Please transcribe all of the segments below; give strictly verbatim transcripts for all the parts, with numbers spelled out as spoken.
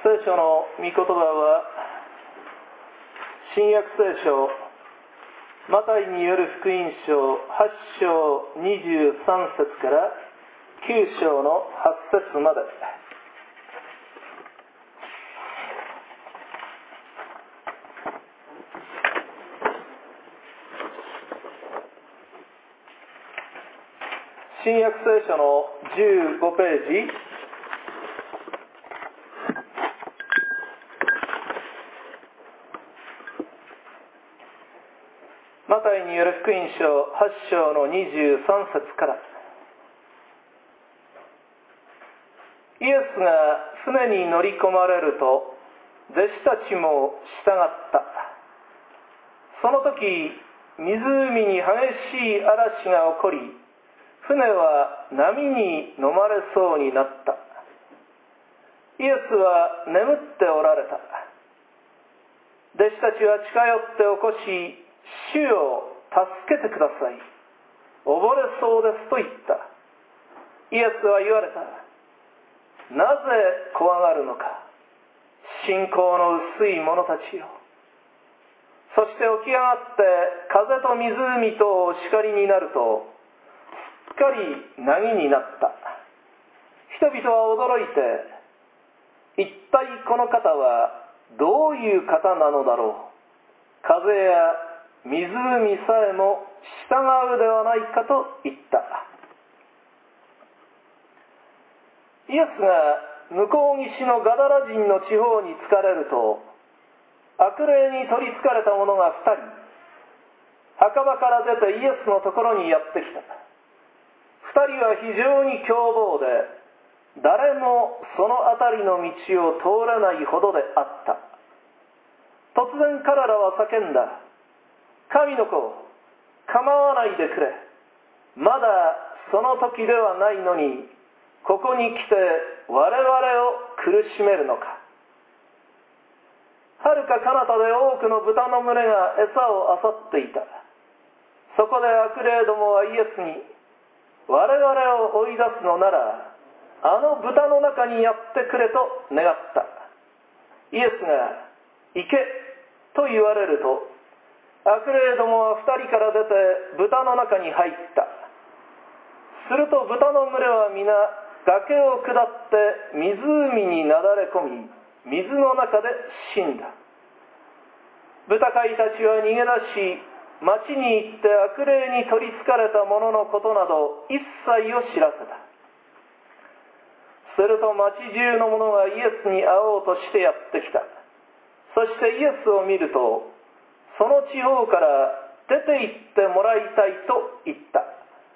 聖書の御言葉は新約聖書マタイによる福音書はち章にじゅうさん節からきゅう章のはち節まで。新約聖書のじゅうごページ、マタイによる福音書はち章のにじゅうさん節から。イエスが船に乗り込まれると弟子たちも従った。その時湖に激しい嵐が起こり、船は波に飲まれそうになった。イエスは眠っておられた。弟子たちは近寄って起こし、主よ助けてください、溺れそうですと言った。イエスは言われた。なぜ怖がるのか、信仰の薄い者たちよ。そして起き上がって風と湖とお叱りになると、すっかり凪になった。人々は驚いて、一体この方はどういう方なのだろう、風や湖さえも従うではないかと言った。イエスが向こう岸のガダラ人の地方に着かれると、悪霊に取りつかれた者が二人、墓場から出てイエスのところにやってきた。二人は非常に凶暴で、誰もその辺りの道を通れないほどであった。突然彼らは叫んだ。神の子、構わないでくれ。まだその時ではないのに、ここに来て我々を苦しめるのか。はるか彼方で多くの豚の群れが餌を漁っていた。そこで悪霊どもはイエスに、我々を追い出すのなら、あの豚の中にやってくれと願った。イエスが、行けと言われると、悪霊どもは二人から出て豚の中に入った。すると豚の群れは皆崖を下って湖になだれ込み、水の中で死んだ。豚飼いたちは逃げ出し、町に行って悪霊に取りつかれた者のことなど一切を知らせた。すると町中の者がイエスに会おうとしてやってきた。そしてイエスを見ると、その地方から出て行ってもらいたいと言った。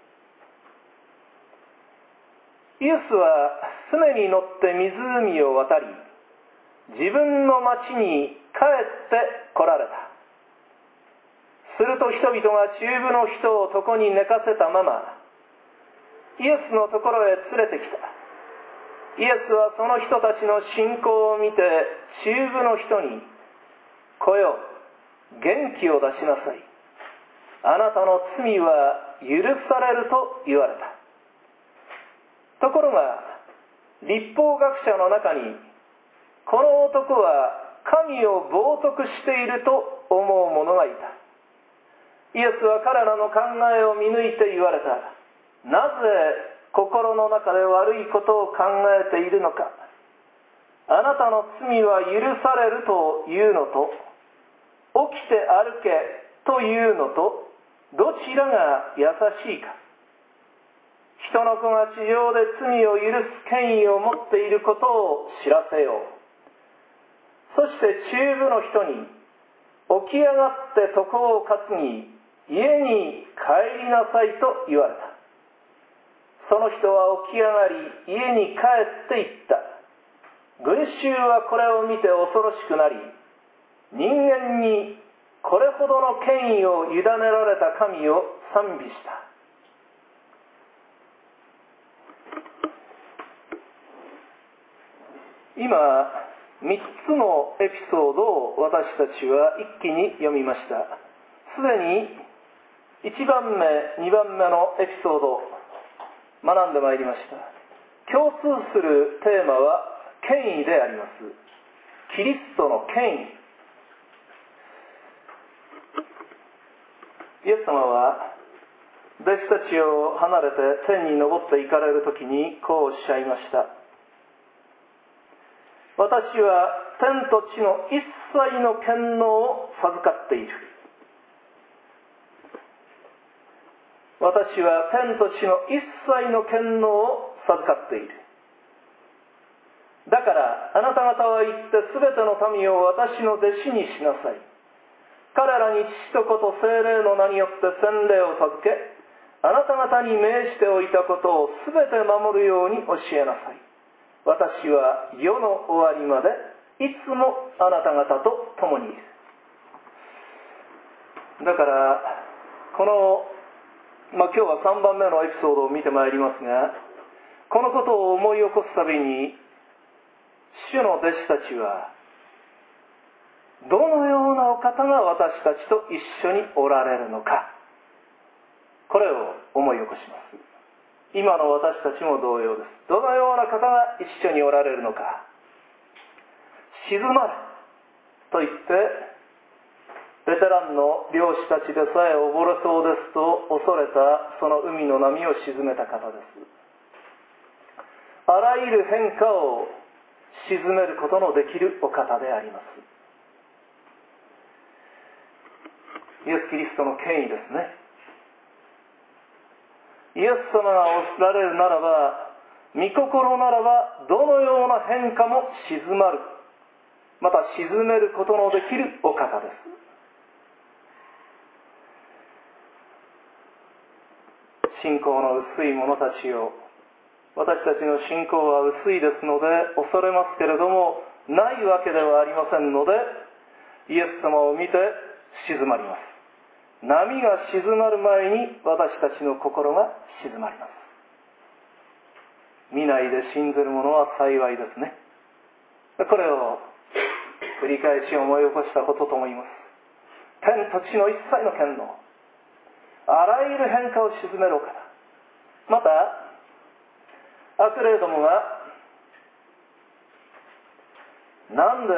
イエスは船に乗って湖を渡り、自分の町に帰って来られた。すると人々が中部の人を床に寝かせたまま、イエスのところへ連れてきた。イエスはその人たちの信仰を見て、中部の人に、来よ、元気を出しなさい。あなたの罪は許されると言われた。ところが、律法学者の中に、この男は神を冒涜していると思う者がいた。イエスは彼らの考えを見抜いて言われた。なぜ心の中で悪いことを考えているのか。あなたの罪は許されるというのと、起きて歩けというのと、どちらが優しいか。人の子が地上で罪を許す権威を持っていることを知らせよう。そして中部の人に、起き上がって床を担ぎ、家に帰りなさいと言われた。その人は起き上がり、家に帰って行った。群衆はこれを見て恐ろしくなり、人間にこれほどの権威を委ねられた神を賛美した。今、三つのエピソードを私たちは一気に読みました。すでにいちばんめ、にばんめのエピソードを学んでまいりました。共通するテーマは権威であります。 キリストの権威。イエス様は弟子たちを離れて天に昇って行かれるときにこうおっしゃいました。私は天と地の一切の権能を授かっている。私は天と地の一切の権能を授かっている。だからあなた方は行ってすべての民を私の弟子にしなさい。彼らに父と子と聖霊の名によって洗礼を授け、あなた方に命じておいたことをすべて守るように教えなさい。私は世の終わりまでいつもあなた方と共にいる。だからこの、まあ、今日はさんばんめのエピソードを見てまいりますが、このことを思い起こすたびに主の弟子たちはどのようなお方が私たちと一緒におられるのか、これを思い起こします。今の私たちも同様です。どのような方が一緒におられるのか。静まれと言ってベテランの漁師たちでさえ溺れそうですと恐れたその海の波を鎮めた方です。あらゆる変化を鎮めることのできるお方であります。イエス・キリストの権威ですね。イエス様がおられるならば、御心ならばどのような変化も静まる、また鎮めることのできるお方です。信仰の薄い者たちを、私たちの信仰は薄いですので恐れますけれども、ないわけではありませんので、イエス様を見て静まります。波が静まる前に私たちの心が静まります。見ないで信ずる者は幸いですね。これを繰り返し思い起こしたことと思います。天と地の一切の権能、あらゆる変化を鎮めるお方、また悪霊どもがなんで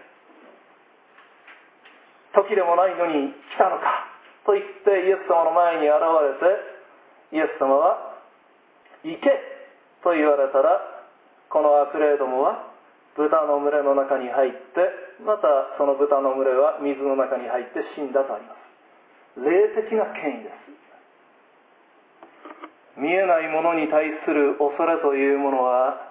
時でもないのに来たのかと言ってイエス様の前に現れて、イエス様は行けと言われたら、この悪霊どもは豚の群れの中に入って、またその豚の群れは水の中に入って死んだとあります。霊的な権威です。見えないものに対する恐れというものは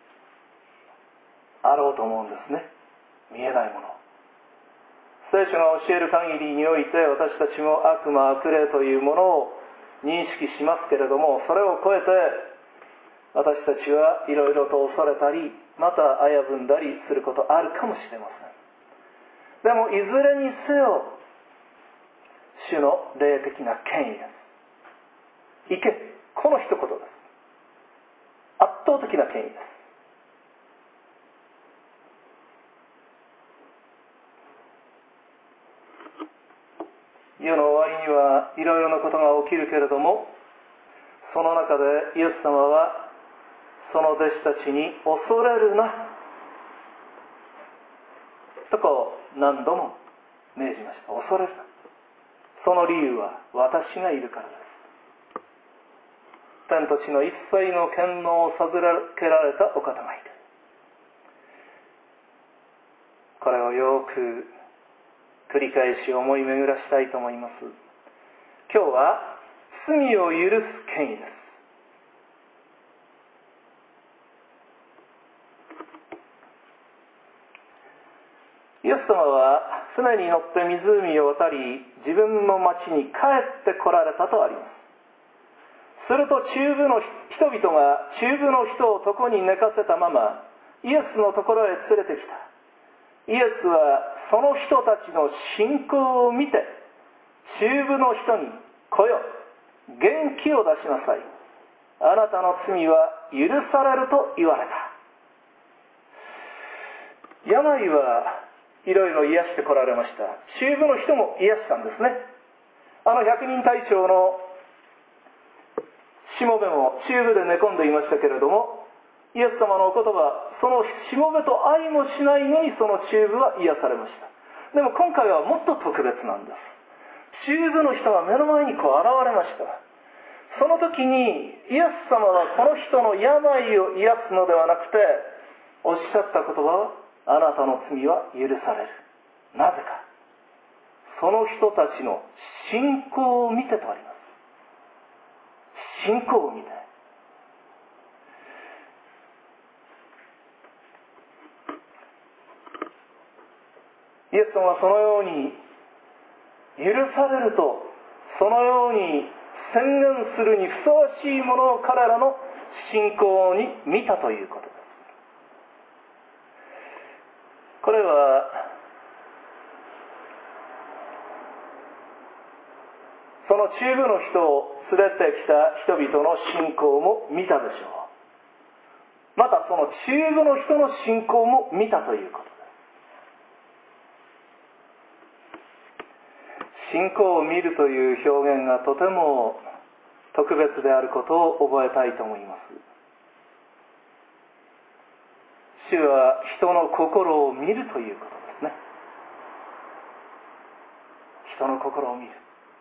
あろうと思うんですね。見えないもの、聖書が教える限りにおいて私たちも悪魔悪霊というものを認識しますけれども、それを超えて私たちはいろいろと恐れたり、また危ぶんだりすることあるかもしれません。でもいずれにせよ主の霊的な権威です。行け、この一言です。圧倒的な権威です。世の終わりにはいろいろなことが起きるけれども、その中でイエス様はその弟子たちに恐れるなとこう何度も命じました。恐れるな。その理由は私がいるからです。天と地の一切の権能を授けられたお方がいる。これをよく繰り返し思い巡らしたいと思います。今日は罪を許す権威です。イエス様は船に乗って湖を渡り、自分の町に帰って来られたとあります。すると中部の人々が中部の人を床に寝かせたままイエスのところへ連れてきた。イエスはその人たちの信仰を見て、中部の人に来よ、元気を出しなさい、あなたの罪は許されると言われた。病はいろいろ癒してこられました。中部の人も癒したんですね。あの百人隊長のしもべも中部で寝込んでいましたけれども、 イエス様のお言葉、そのしもべと愛もしないのにその中部は癒されました。でも今回はもっと特別なんです。中部の人が目の前にこう現れました。その時にイエス様はこの人の病を癒すのではなくて、おっしゃった言葉は、あなたの罪は許される。なぜか、その人たちの信仰を見てとあります。信仰を見て。イエス様はそのように許されると、そのように宣言するにふさわしいものを彼らの信仰に見たということです。これはその中部の人を連れてきた人々の信仰も見たでしょう。またその中部の人の信仰も見たということです。信仰を見るという表現がとても特別であることを覚えたいと思います。主は人の心を見るということですね。人の心を見る。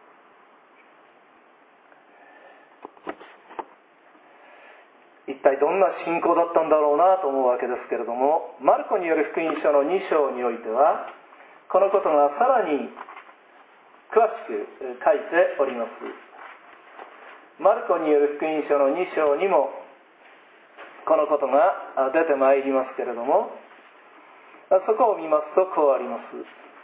一体どんな信仰だったんだろうなと思うわけですけれども、マルコによる福音書のに章においてはこのことがさらに詳しく書いております。マルコによる福音書のに章にもこのことが出てまいりますけれども、そこを見ますとこうあります。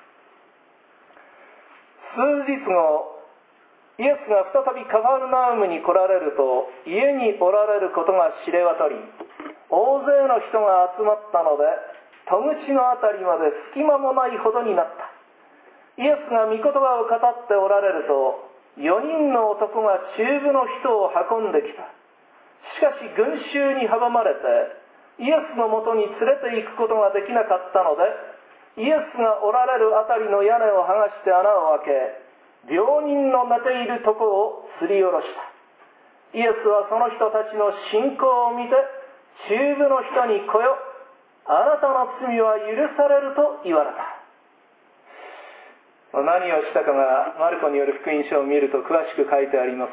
数日後、イエスが再びカファルナウムに来られると、家におられることが知れ渡り、大勢の人が集まったので、戸口のあたりまで隙間もないほどになった。イエスが御言葉を語っておられると、四人の男が中部の人を運んできた。しかし群衆に阻まれて、イエスのもとに連れて行くことができなかったので、イエスがおられるあたりの屋根を剥がして穴を開け、病人の寝ているとこをすり下ろした。イエスはその人たちの信仰を見て、中部の人に来よ、あなたの罪は許されると言われた。何をしたかがマルコによる福音書を見ると詳しく書いてあります。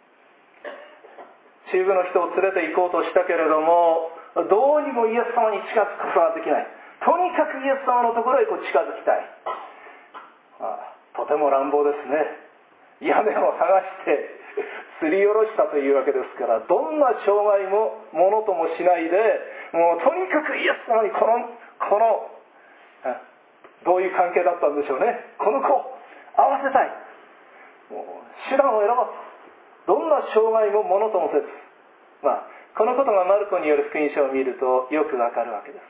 中部の人を連れて行こうとしたけれども、どうにもイエス様に近づくことができない。とにかくイエス様のところへこう近づきたい。ああ、とても乱暴ですね。屋根を剥がしてすり下ろしたというわけですから、どんな障害もものともしないで、もうとにかくイエス様にこのこのどういう関係だったんでしょうね。この子を合わせたい。もう手段を選ばず、どんな障害もものともせず、まあこのことがマルコによる福音書を見るとよくわかるわけです。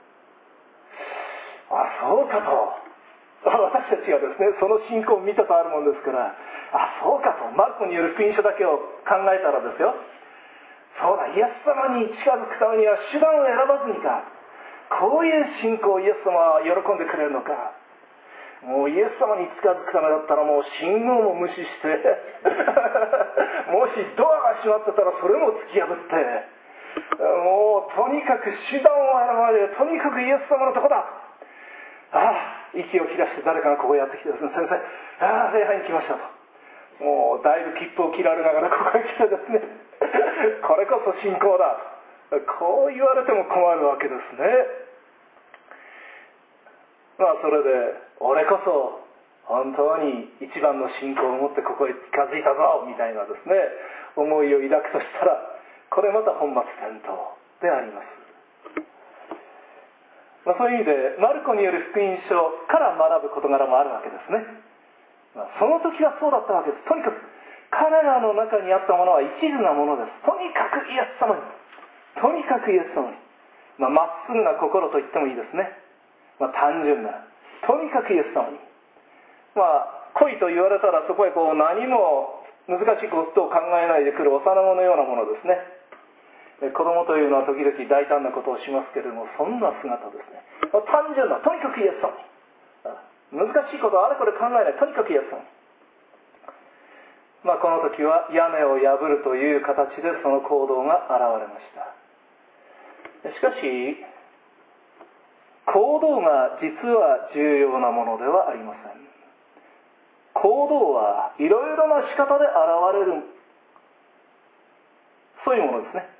あ、そうかと。私たちがですね、その信仰を見たとあるもんですから、あ、そうかと。マルコによる福音書だけを考えたらですよ、そうだ、イエス様に近づくためには手段を選ばずにか、こういう信仰をイエス様は喜んでくれるのか。もうイエス様に近づくためだったらもう信号も無視してもしドアが閉まってたらそれも突き破って、もうとにかく手段を選ばないで、とにかくイエス様のとこだ。ああ、息を切らして誰かがここへやってきてですね、先生、ああ礼拝に来ましたと、もうだいぶ切符を切られながらここへ来てですねこれこそ信仰だ、こう言われても困るわけですね。まあそれで俺こそ本当に一番の信仰を持ってここへ近づいたぞみたいなですね思いを抱くとしたら、これまた本末転倒であります。まあ、そういう意味でマルコによる福音書から学ぶ事柄もあるわけですね。まあ、その時はそうだったわけです。とにかく彼らの中にあったものは一途なものです。とにかくイエス様に、とにかくイエス様に、まあ、まっすぐな心と言ってもいいですね。まあ、単純な、とにかくイエス様に、まあ恋と言われたらそこへこう何も難しいことを考えないでくる幼子のようなものですね。子供というのは時々大胆なことをしますけれども、そんな姿ですね。単純な、とにかくイエス様に、難しいことはあれこれ考えない、とにかくイエス様に。まあこの時は屋根を破るという形でその行動が現れました。 しかし行動が実は重要なものではありません。行動はいろいろな仕方で現れる、そういうものですね。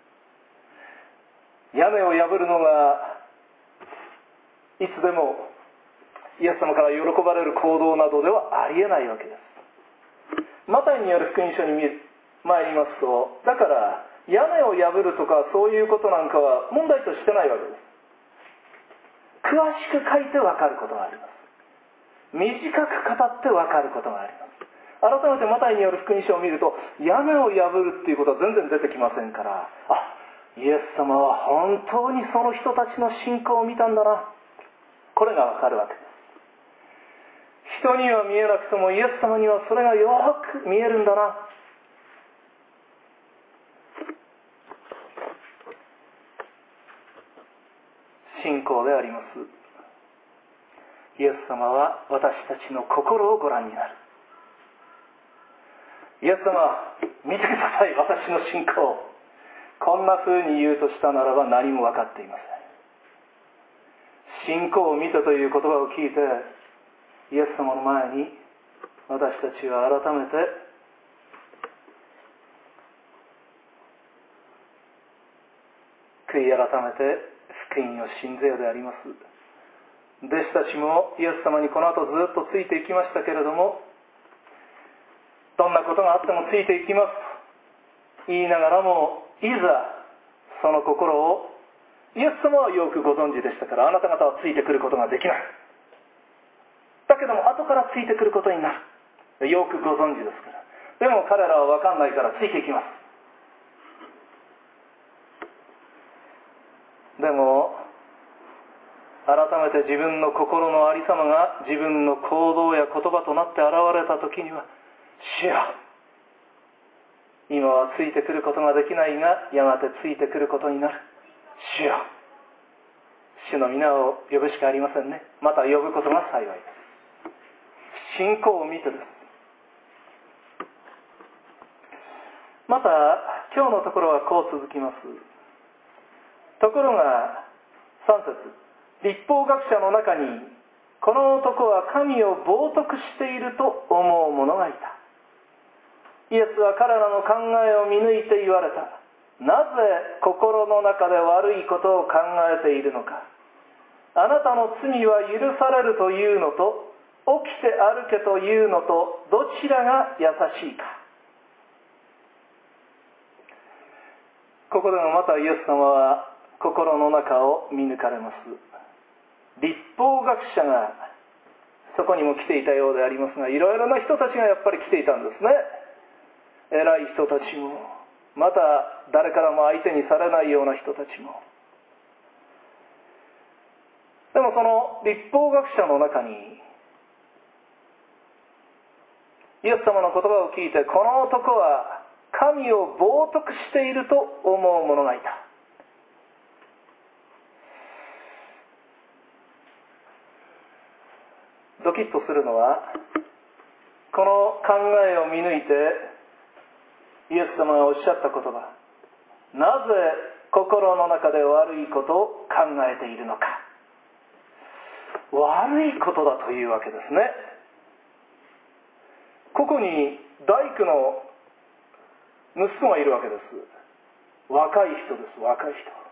屋根を破るのがいつでもイエス様から喜ばれる行動などではありえないわけです。マタイによる福音書に参りますと、だから屋根を破るとかそういうことなんかは問題としてないわけです。詳しく書いて分かることがあります。短く語って分かることがあります。改めてマタイによる福音書を見ると、屋根を破るっていうことは全然出てきませんから、あ、イエス様は本当にその人たちの信仰を見たんだな、これが分かるわけです。人には見えなくてもイエス様にはそれがよく見えるんだな。信仰であります。イエス様は私たちの心をご覧になる。イエス様、見てください、私の信仰。こんな風に言うとしたならば何も分かっていません。信仰を見てという言葉を聞いて、イエス様の前に私たちは改めて悔い改めて福音を信ぜよであります。弟子たちもイエス様にこの後ずっとついていきましたけれども、どんなことがあってもついていきますと言いながらも、いざその心をイエス様はよくご存知でしたから、あなた方はついてくることができない。だけども後からついてくることになる。よくご存知ですから。でも彼らは分かんないからついていきます。でも改めて自分の心のありさまが自分の行動や言葉となって現れた時には、主よ、今はついてくることができないがやがてついてくることになる。主よ、主の皆を呼ぶしかありませんね。また呼ぶことが幸いです。信仰を見てです。また今日のところはこう続きます。ところがさん節、律法学者の中にこの男は神を冒涜していると思う者がいた。イエスは彼らの考えを見抜いて言われた。なぜ心の中で悪いことを考えているのか。あなたの罪は許されるというのと、起きて歩けというのと、どちらが優しいか。ここでもまたイエス様は心の中を見抜かれます。律法学者がそこにも来ていたようでありますが、いろいろな人たちがやっぱり来ていたんですね。偉い人たちも、また誰からも相手にされないような人たちも。でもその律法学者の中に、イエス様の言葉を聞いて、この男は神を冒涜していると思う者がいた。ドキッとするのは、この考えを見抜いてイエス様がおっしゃった言葉、なぜ心の中で悪いことを考えているのか。悪いことだというわけですね。ここに大工の息子がいるわけです。若い人です。若い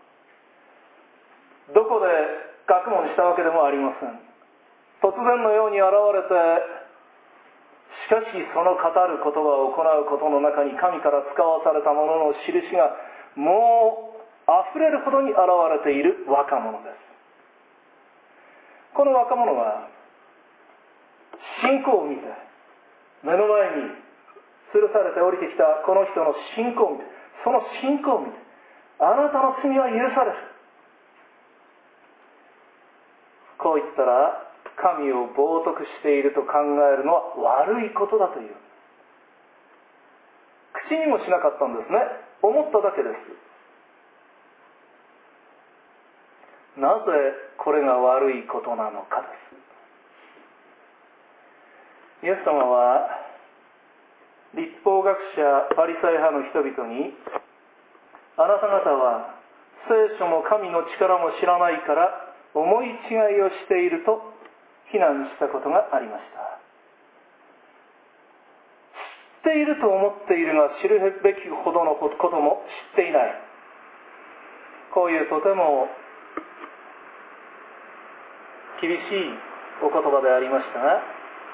人。どこで学問したわけでもありません。突然のように現れて、しかしその語る言葉を行うことの中に神から使わされたものの印がもう溢れるほどに現れている若者です。この若者は信仰を見て、目の前に吊るされて降りてきたこの人の信仰を見て、その信仰を見て、あなたの罪は許される、こう言ったら、神を冒涜していると考えるのは悪いことだという。口にもしなかったんですね。思っただけです。なぜこれが悪いことなのかです。イエス様は律法学者パリサイ派の人々に、あなた方は聖書も神の力も知らないから思い違いをしていると非難したことがありました。知っていると思っているが知るべきほどのことも知っていない、こういうとても厳しいお言葉でありましたが、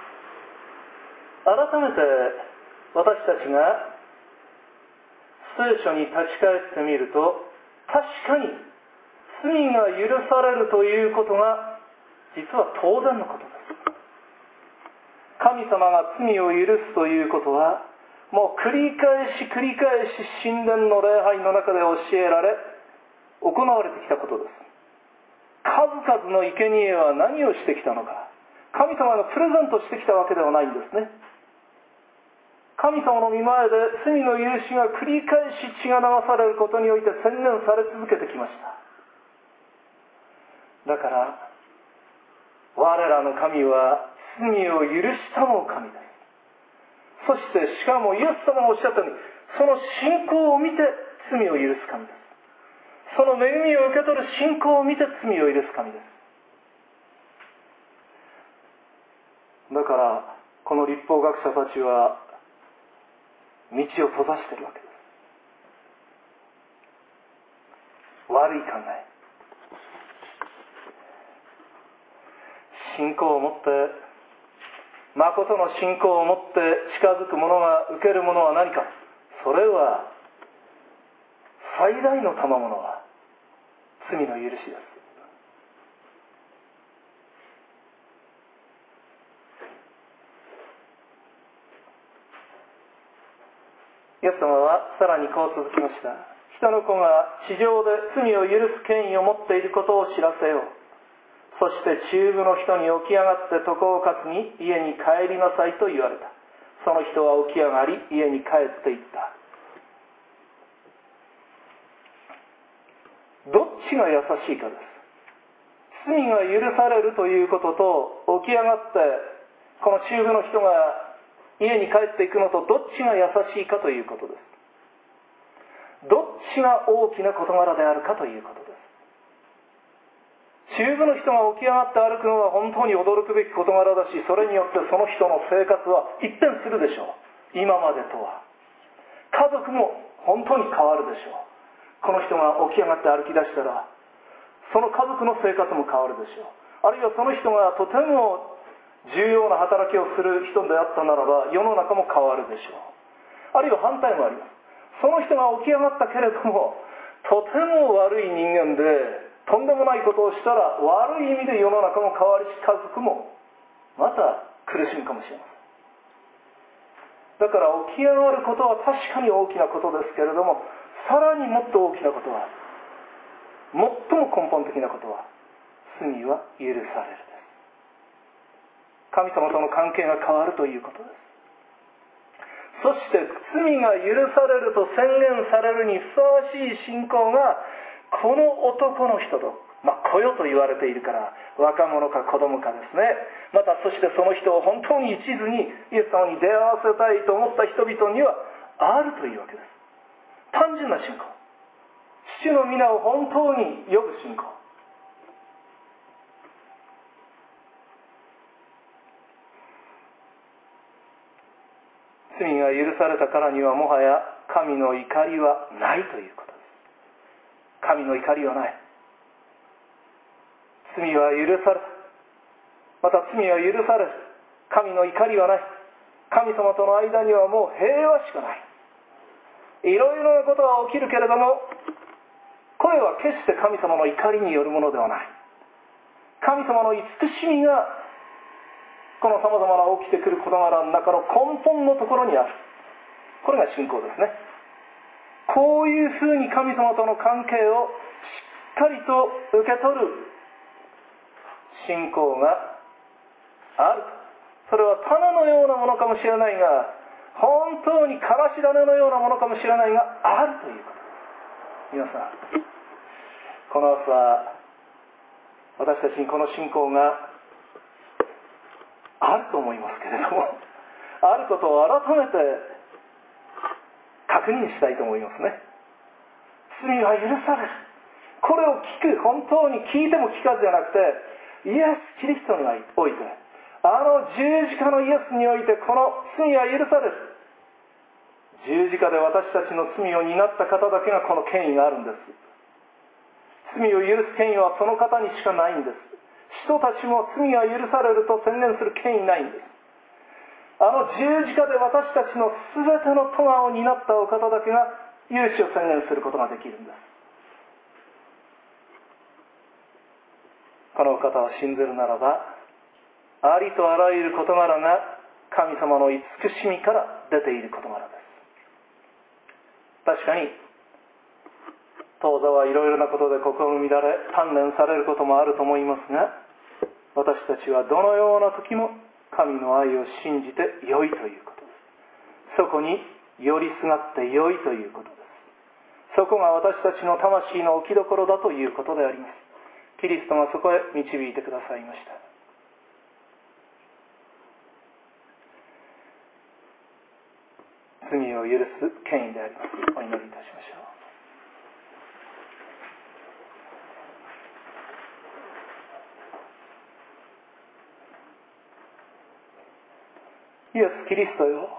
改めて私たちが聖書に立ち返ってみると、確かに罪が許されるということが実は当然のことです。神様が罪を許すということは、もう繰り返し繰り返し神殿の礼拝の中で教えられ行われてきたことです。数々の生贄は何をしてきたのか、神様がプレゼントしてきたわけではないんですね。神様の御前で罪の許しが繰り返し血が流されることにおいて宣言され続けてきました。だから我らの神は罪を許したの神です。そしてしかもイエス様がおっしゃったように、その信仰を見て罪を許す神です。その恵みを受け取る信仰を見て罪を許す神です。だからこの律法学者たちは道を閉ざしているわけです。悪い考え、信仰を持って、誠の信仰を持って近づく者が受けるものは何か。それは最大の賜物は罪の許しです。イエス様はさらにこう続きました。人の子が地上で罪を許す権威を持っていることを知らせよう。そして中部の人に起き上がって床をかつに家に帰りなさいと言われた。その人は起き上がり家に帰っていった。どっちが優しいかです。罪が許されるということと、起き上がってこの中部の人が家に帰っていくのと、どっちが優しいかということです。どっちが大きな事柄であるかということです。中部の人が起き上がって歩くのは本当に驚くべき事柄だし、それによってその人の生活は一変するでしょう。今までとは。家族も本当に変わるでしょう。この人が起き上がって歩き出したら、その家族の生活も変わるでしょう。あるいはその人がとても重要な働きをする人であったならば、世の中も変わるでしょう。あるいは反対もあります。その人が起き上がったけれども、とても悪い人間で、とんでもないことをしたら悪い意味で世の中も変わりし、家族もまた苦しむかもしれません。だから起き上がることは確かに大きなことですけれども、さらにもっと大きなことは、最も根本的なことは、罪は許される。神様との関係が変わるということです。そして罪が許されると宣言されるにふさわしい信仰が、この男の人と、まあ子よと言われているから若者か子供かですね。またそしてその人を本当に一途にイエス様に出会わせたいと思った人々にはあるというわけです。単純な信仰、父の皆を本当に呼ぶ信仰。罪が許されたからにはもはや神の怒りはないということです。神の怒りはない。罪は許された。また罪は許される。神の怒りはない。神様との間にはもう平和しかない。いろいろなことが起きるけれども、これは決して神様の怒りによるものではない。神様の慈しみがこの様々な起きてくる事柄の中の根本のところにある。これが信仰ですね。こういうふうに神様との関係をしっかりと受け取る信仰がある。それは種のようなものかもしれないが、本当にからし種のようなものかもしれないが、あるということ。皆さん、この朝、私たちにこの信仰があると思いますけれども、あることを改めて確認したいと思いますね。罪は許される。 これを聞く、本当に聞いても聞かずじゃなくて、イエス・キリストにおいて、あの十字架のイエスにおいてこの罪は許される。十字架で私たちの罪を担った方だけがこの権威があるんです。罪を許す権威はその方にしかないんです。人たちも罪が許されると宣言する権威ないんです。あの十字架で私たちの全ての咎を担ったお方だけが許しを宣言することができるんです。このお方を信ずるならば、ありとあらゆる事柄が神様の慈しみから出ている事柄です。確かに当座はいろいろなことで心乱れ鍛錬されることもあると思いますが、私たちはどのような時も神の愛を信じて良いということです。そこに寄りすがって良いということです。そこが私たちの魂の置きどころだということであります。キリストがそこへ導いてくださいました。罪を許す権威であります。お祈りいたしましょう。イエス・キリストよ、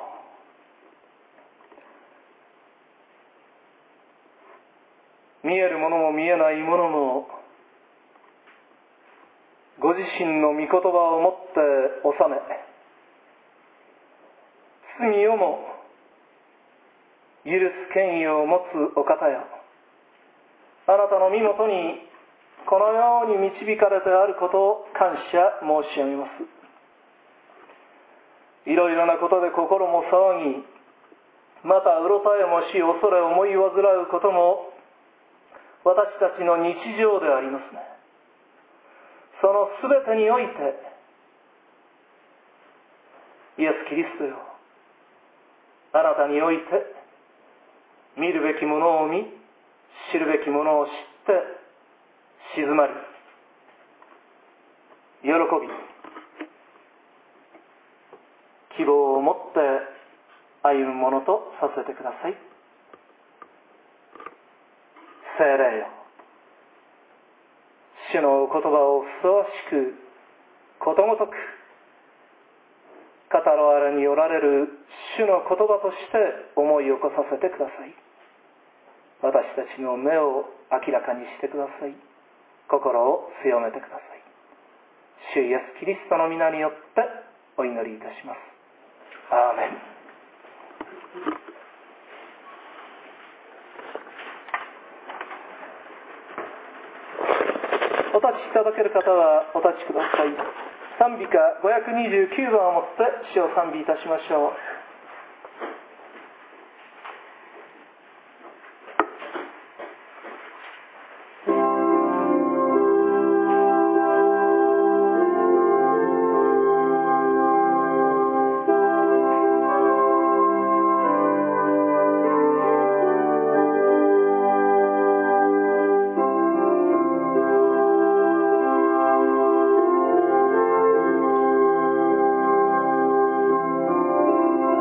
見えるものも見えないものもご自身の御言葉をもって治め、罪をも許す権威を持つお方よ、あなたの身元にこのように導かれてあることを感謝申し上げます。いろいろなことで心も騒ぎ、またうろたえもし恐れ思い煩うことも私たちの日常でありますね。そのすべてにおいてイエス・キリストよ、あなたにおいて見るべきものを見、知るべきものを知って静まり、喜び、希望を持って歩むものとさせてください。聖霊よ、主のお言葉をふさわしくことごとく語られにおられる主の言葉として思い起こさせてください。私たちの目を明らかにしてください。心を強めてください。主イエス・キリストの皆によってお祈りいたします。アーメン。お立ちいただける方はお立ちください。賛美歌ごひゃくにじゅうきゅうばんをもって主を賛美いたしましょう。 「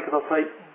ください。